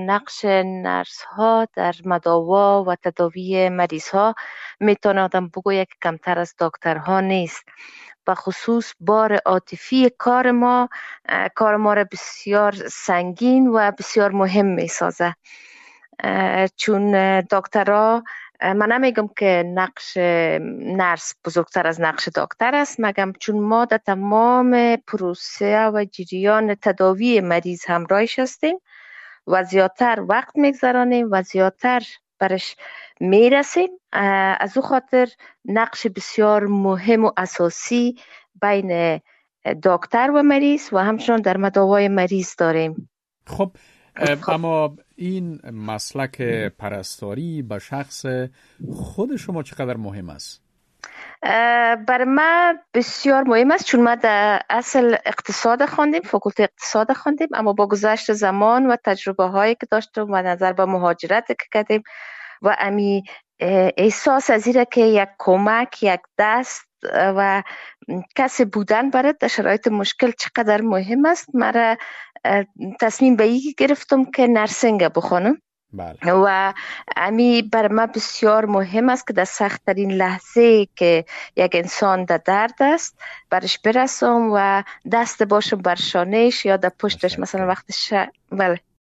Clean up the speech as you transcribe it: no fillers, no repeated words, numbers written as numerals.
نقش نرس ها در مداوا و تداوی مریض ها میتونه آدم بگوید که کمتر از دکترها نیست. و خصوص بار عاطفی کار ما را بسیار سنگین و بسیار مهم می سازه. چون دکترها، من نمیگم که نقش نرس بزرگتر از نقش دکتر است، مگم چون ما در تمام پروسه و جریان تداوی مریض همراهش هستیم و زیادتر وقت میگذرانیم و زیادتر برش میرسیم. از او خاطر نقش بسیار مهم و اساسی بین دکتر و مریض و همچنان در مداوای مریض داریم. خب اما این مسلک پرستاری به شخص خود شما چقدر مهم است؟ برای من بسیار مهم است، چون ما در اصل اقتصاد خواندیم، فاکولته اقتصاد خواندیم، اما با گذشت زمان و تجربه هایی که داشتیم و نظر به مهاجرت که کردیم و امی احساس از اینه که یک کمک، یک دست و کسی بودن برای در شرایط مشکل چقدر مهم است، مرا تصمیم به این گرفتم که نرسینگ بخونم. بله. و امی بر من بسیار مهم است که در سخت‌ترین لحظه که یک انسان در درد است برش برسم و دست باشم بر شانهش یا در پشتش. مثلا وقتی بله